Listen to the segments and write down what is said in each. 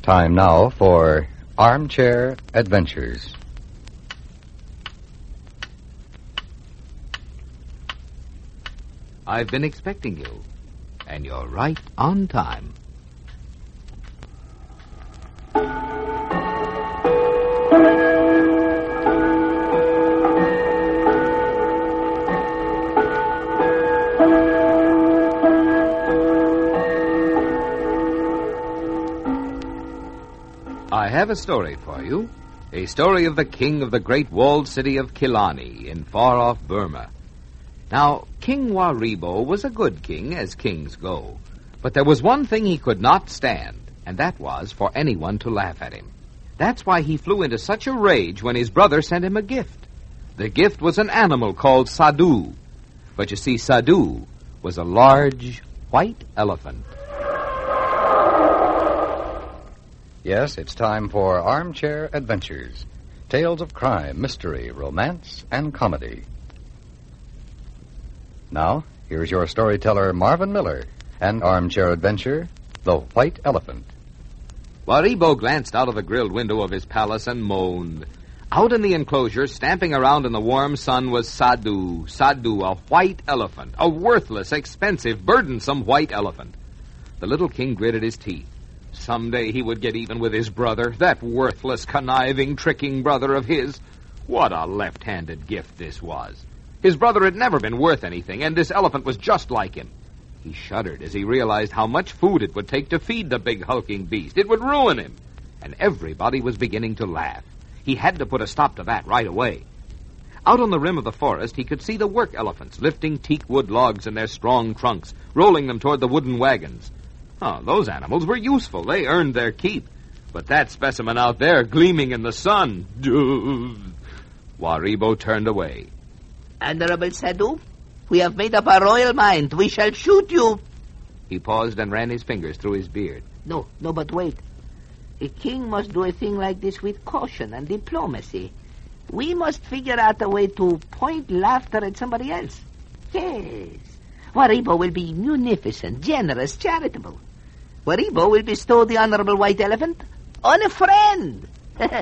Time now for Armchair Adventures. I've been expecting you, and you're right on time. I have a story for you, a story of the king of the great walled city of Killarney in far-off Burma. Now, King Waribo was a good king, as kings go, but there was one thing he could not stand, and that was for anyone to laugh at him. That's why he flew into such a rage when his brother sent him a gift. The gift was an animal called Sadhu, but you see, Sadhu was a large white elephant. Yes, it's time for Armchair Adventures. Tales of crime, mystery, romance, and comedy. Now, here's your storyteller, Marvin Miller, and Armchair Adventure, The White Elephant. Waribo glanced out of the grilled window of his palace and moaned. Out in the enclosure, stamping around in the warm sun, was Sadhu, a white elephant, a worthless, expensive, burdensome white elephant. The little king gritted his teeth. Someday he would get even with his brother, that worthless, conniving, tricking brother of his. What a left-handed gift this was. His brother had never been worth anything, and this elephant was just like him. He shuddered as he realized how much food it would take to feed the big hulking beast. It would ruin him. And everybody was beginning to laugh. He had to put a stop to that right away. Out on the rim of the forest, he could see the work elephants lifting teak wood logs in their strong trunks, rolling them toward the wooden wagons. Oh, those animals were useful. They earned their keep. But that specimen out there, gleaming in the sun... Waribo turned away. Honorable Sadhu, we have made up our royal mind. We shall shoot you. He paused and ran his fingers through his beard. No, but wait. A king must do a thing like this with caution and diplomacy. We must figure out a way to point laughter at somebody else. Yes. Waribo will be munificent, generous, charitable. Waribo will bestow the honorable white elephant on a friend.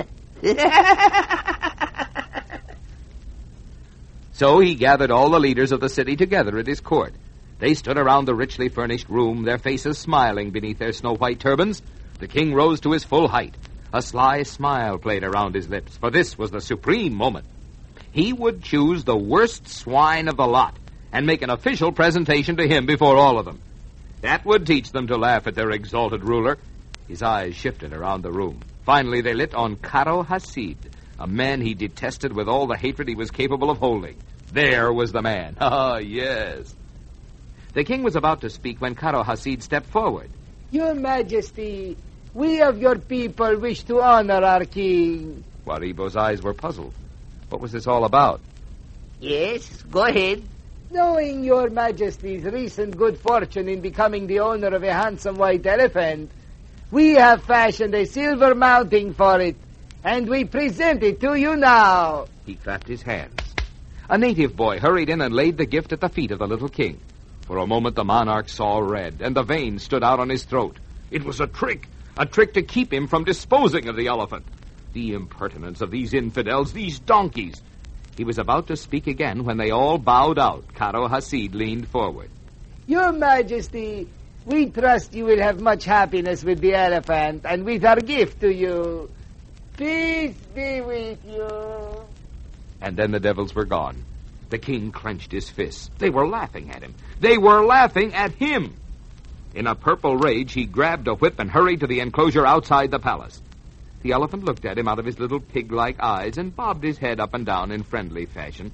So he gathered all the leaders of the city together at his court. They stood around the richly furnished room, their faces smiling beneath their snow-white turbans. The king rose to his full height. A sly smile played around his lips, for this was the supreme moment. He would choose the worst swine of the lot and make an official presentation to him before all of them. That would teach them to laugh at their exalted ruler. His eyes shifted around the room. Finally, they lit on Karo Hasid, a man he detested with all the hatred he was capable of holding. There was the man. Ah, yes. The king was about to speak when Karo Hasid stepped forward. Your Majesty, we of your people wish to honor our king. Waribo's eyes were puzzled. What was this all about? Yes, go ahead. Knowing your Majesty's recent good fortune in becoming the owner of a handsome white elephant, we have fashioned a silver mounting for it, and we present it to you now. He clapped his hands. A native boy hurried in and laid the gift at the feet of the little king. For a moment the monarch saw red, and the veins stood out on his throat. It was a trick to keep him from disposing of the elephant. The impertinence of these infidels, these donkeys. He was about to speak again when they all bowed out. Karo Hasid leaned forward. Your Majesty, we trust you will have much happiness with the elephant and with our gift to you. Peace be with you. And then the devils were gone. The king clenched his fists. They were laughing at him. They were laughing at him. In a purple rage, he grabbed a whip and hurried to the enclosure outside the palace. The elephant looked at him out of his little pig-like eyes and bobbed his head up and down in friendly fashion.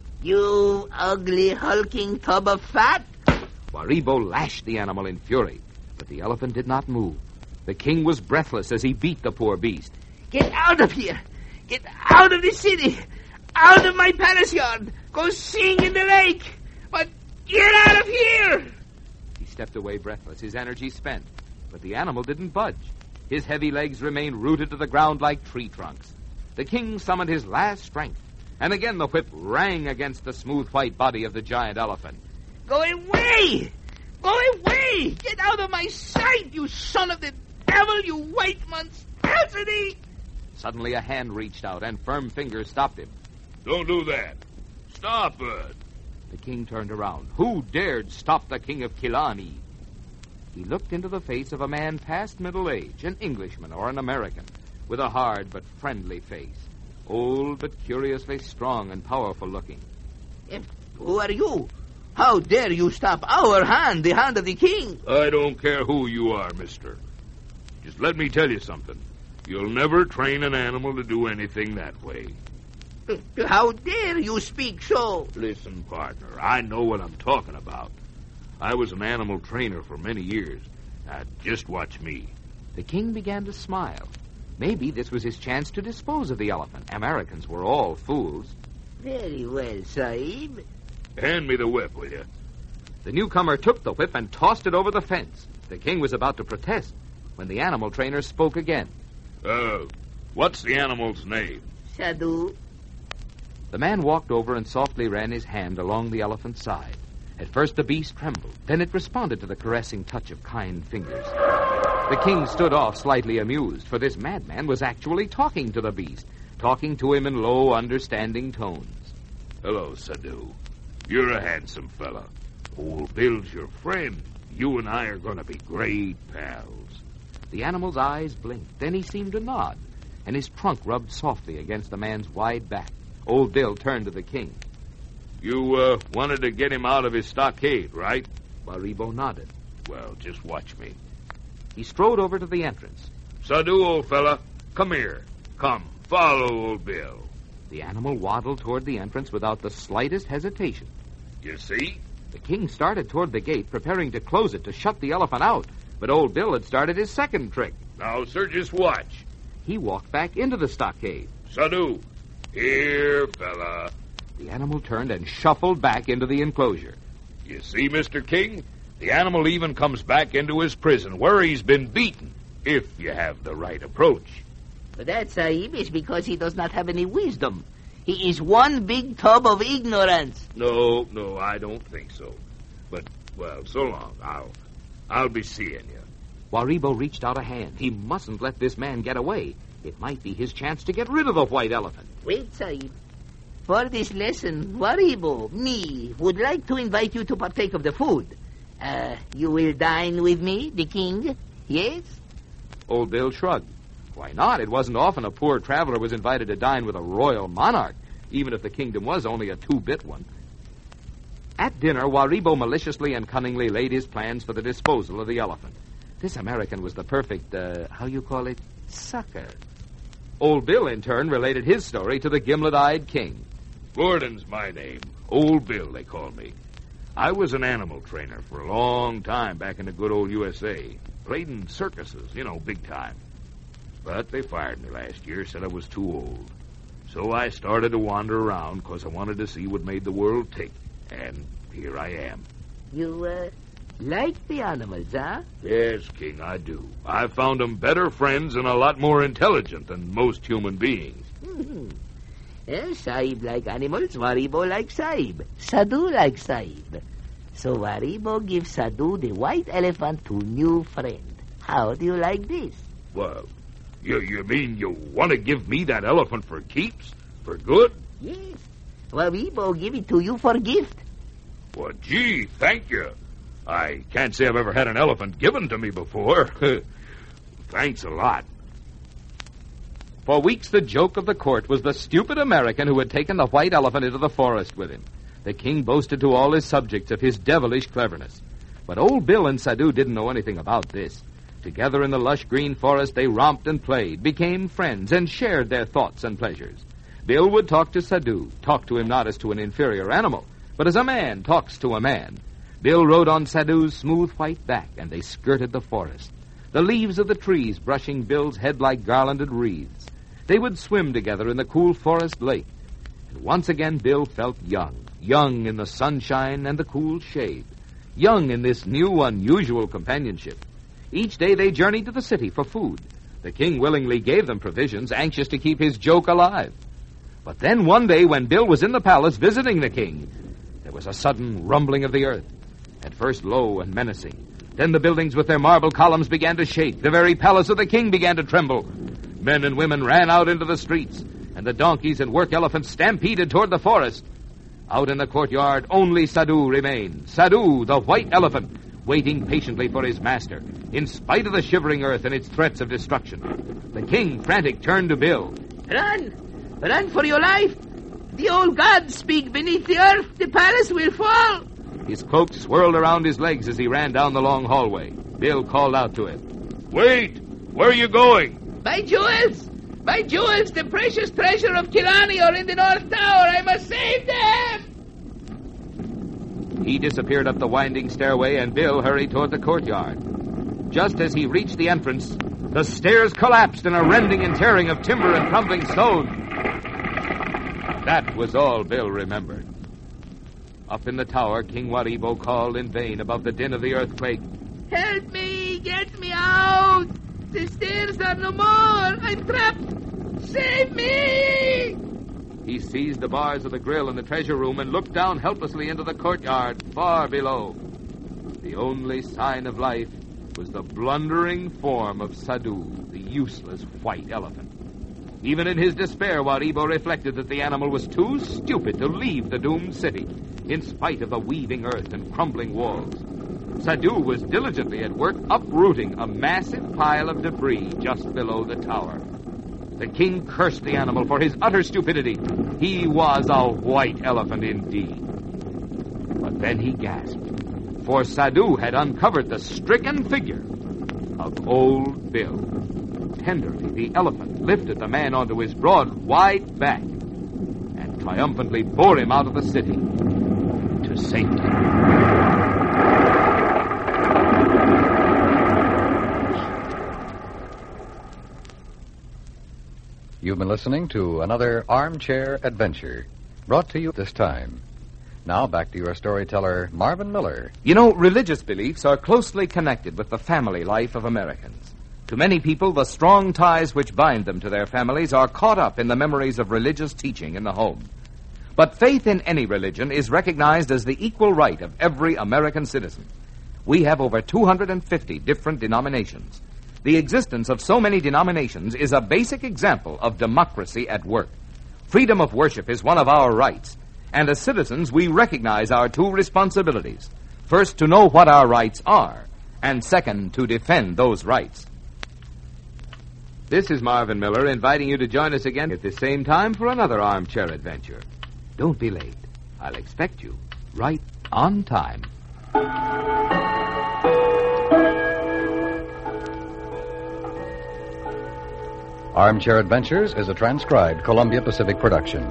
You ugly, hulking tub of fat. Waribo lashed the animal in fury, but the elephant did not move. The king was breathless as he beat the poor beast. Get out of here. Get out of the city. Out of my palace yard. Go sing in the lake. But get out of here. He stepped away breathless, his energy spent, but the animal didn't budge. His heavy legs remained rooted to the ground like tree trunks. The king summoned his last strength, and again the whip rang against the smooth white body of the giant elephant. Go away! Go away! Get out of my sight, you son of the devil, you white monstrosity! Suddenly a hand reached out, and firm fingers stopped him. Don't do that. Stop it. The king turned around. Who dared stop the king of Killarney? He looked into the face of a man past middle age, an Englishman or an American, with a hard but friendly face, old but curiously strong and powerful looking. Who are you? How dare you stop our hand, the hand of the king? I don't care who you are, mister. Just let me tell you something. You'll never train an animal to do anything that way. How dare you speak so? Listen, partner, I know what I'm talking about. I was an animal trainer for many years. Now, just watch me. The king began to smile. Maybe this was his chance to dispose of the elephant. Americans were all fools. Very well, Sahib. Hand me the whip, will you? The newcomer took the whip and tossed it over the fence. The king was about to protest when the animal trainer spoke again. What's the animal's name? Sadhu. The man walked over and softly ran his hand along the elephant's side. At first the beast trembled. Then it responded to the caressing touch of kind fingers. The king stood off, slightly amused, for this madman was actually talking to the beast, talking to him in low, understanding tones. Hello, Sadhu. You're a handsome fella. Old Bill's your friend. You and I are going to be great pals. The animal's eyes blinked. Then he seemed to nod, and his trunk rubbed softly against the man's wide back. Old Bill turned to the king. You wanted to get him out of his stockade, right? Waribo nodded. Well, just watch me. He strode over to the entrance. Sadhu, old fella, come here. Come, follow old Bill. The animal waddled toward the entrance without the slightest hesitation. You see? The king started toward the gate, preparing to close it to shut the elephant out. But old Bill had started his second trick. Now, sir, just watch. He walked back into the stockade. Sadhu, here, fella. The animal turned and shuffled back into the enclosure. You see, Mr. King? The animal even comes back into his prison where he's been beaten, if you have the right approach. But that, Sahib, is because he does not have any wisdom. He is one big tub of ignorance. No, I don't think so. But, well, so long. I'll be seeing you. Waribo reached out a hand. He mustn't let this man get away. It might be his chance to get rid of the white elephant. Wait, Sahib. For this lesson, Waribo, me, would like to invite you to partake of the food. You will dine with me, the king? Yes? Old Bill shrugged. Why not? It wasn't often a poor traveler was invited to dine with a royal monarch, even if the kingdom was only a 2-bit one. At dinner, Waribo maliciously and cunningly laid his plans for the disposal of the elephant. This American was the perfect, sucker. Old Bill, in turn, related his story to the gimlet-eyed king. Gordon's my name. Old Bill, they call me. I was an animal trainer for a long time back in the good old USA. Played in circuses, big time. But they fired me last year, said I was too old. So I started to wander around because I wanted to see what made the world tick. And here I am. You, like the animals, huh? Yes, King, I do. I've found them better friends and a lot more intelligent than most human beings. Mm-hmm. Sahib like animals, Waribo like Sahib. Sadhu like Sahib. So Waribo gives Sadhu the white elephant to new friend. How do you like this? Well, you mean you want to give me that elephant for keeps? For good? Yes. Waribo give it to you for gift. Well, gee, thank you. I can't say I've ever had an elephant given to me before. Thanks a lot. For weeks, the joke of the court was the stupid American who had taken the white elephant into the forest with him. The king boasted to all his subjects of his devilish cleverness. But old Bill and Sadhu didn't know anything about this. Together in the lush green forest, they romped and played, became friends, and shared their thoughts and pleasures. Bill would talk to Sadhu, talk to him not as to an inferior animal, but as a man talks to a man. Bill rode on Sadhu's smooth white back, and they skirted the forest, the leaves of the trees brushing Bill's head like garlanded wreaths. They would swim together in the cool forest lake. And once again, Bill felt young in the sunshine and the cool shade, young in this new, unusual companionship. Each day they journeyed to the city for food. The king willingly gave them provisions, anxious to keep his joke alive. But then one day, when Bill was in the palace visiting the king, there was a sudden rumbling of the earth. At first low and menacing, Then the buildings with their marble columns began to shake. The very palace of the king began to tremble. Men and women ran out into the streets, and the donkeys and work elephants stampeded toward the forest. Out in the courtyard, only Sadhu remained. Sadhu, the white elephant, waiting patiently for his master, in spite of the shivering earth and its threats of destruction. The king, frantic, turned to Bill. Run! Run for your life! The old gods speak beneath the earth. The palace will fall. His cloak swirled around his legs as he ran down the long hallway. Bill called out to him. Wait! Where are you going? My jewels! My jewels, the precious treasure of Killarney, are in the North Tower. I must save them! He disappeared up the winding stairway, and Bill hurried toward the courtyard. Just as he reached the entrance, the stairs collapsed in a rending and tearing of timber and crumbling stone. That was all Bill remembered. Up in the tower, King Waribo called in vain above the din of the earthquake. Help me! Get me out! The stairs are no more! I'm trapped! Save me! He seized the bars of the grill in the treasure room and looked down helplessly into the courtyard far below. The only sign of life was the blundering form of Sadhu, the useless white elephant. Even in his despair, Waribo reflected that the animal was too stupid to leave the doomed city, in spite of the weaving earth and crumbling walls. Sadhu was diligently at work uprooting a massive pile of debris just below the tower. The king cursed the animal for his utter stupidity. He was a white elephant indeed. But then he gasped, for Sadhu had uncovered the stricken figure of Old Bill. Tenderly, the elephant lifted the man onto his broad, wide back and triumphantly bore him out of the city to safety. You've been listening to another Armchair Adventure, brought to you this time. Now back to your storyteller, Marvin Miller. You know, religious beliefs are closely connected with the family life of Americans. To many people, the strong ties which bind them to their families are caught up in the memories of religious teaching in the home. But faith in any religion is recognized as the equal right of every American citizen. We have over 250 different denominations. The existence of so many denominations is a basic example of democracy at work. Freedom of worship is one of our rights, and as citizens we recognize our two responsibilities. First, to know what our rights are, and second, to defend those rights. This is Marvin Miller inviting you to join us again at the same time for another armchair adventure. Don't be late. I'll expect you right on time. Armchair Adventures is a transcribed Columbia Pacific production.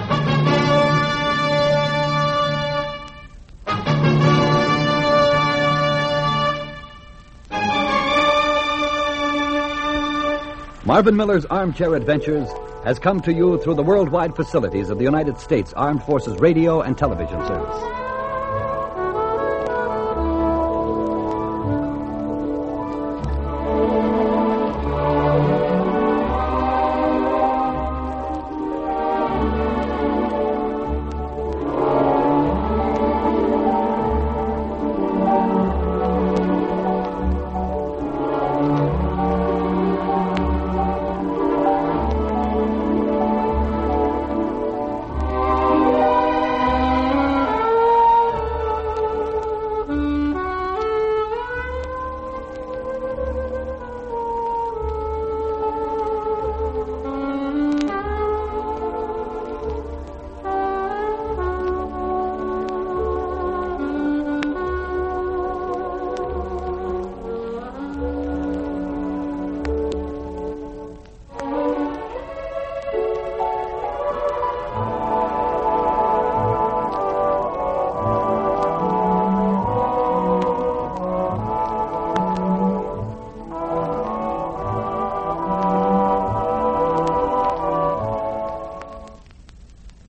Marvin Miller's Armchair Adventures has come to you through the worldwide facilities of the United States Armed Forces Radio and Television Service.